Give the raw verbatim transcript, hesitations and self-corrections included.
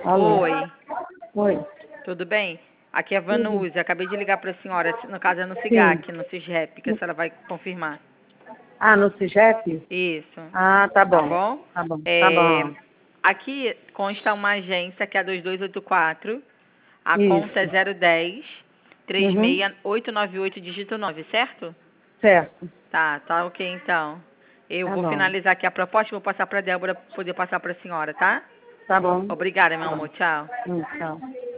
Alô? Oi, Oi. tudo bem? Aqui é a Tudo? Vanusa. Acabei de ligar para a senhora. No caso é no Sim. SIGAC, no CISREP, que a senhora vai confirmar. Ah, no CIGEP? Isso. Ah, tá Tá bom. bom? Tá bom. Tá É, bom. aqui consta uma agência que é a dois dois oito quatro. A conta é Isso. zero dez, três Uhum. seis oito nove oito, dígito nove, certo? Certo. Tá, tá ok então. Eu Tá vou bom. finalizar aqui a proposta e vou passar para a Débora poder passar para a senhora, tá? Tá bom. Obrigada, meu Tá bom. amor. Tchau. Hum, tchau.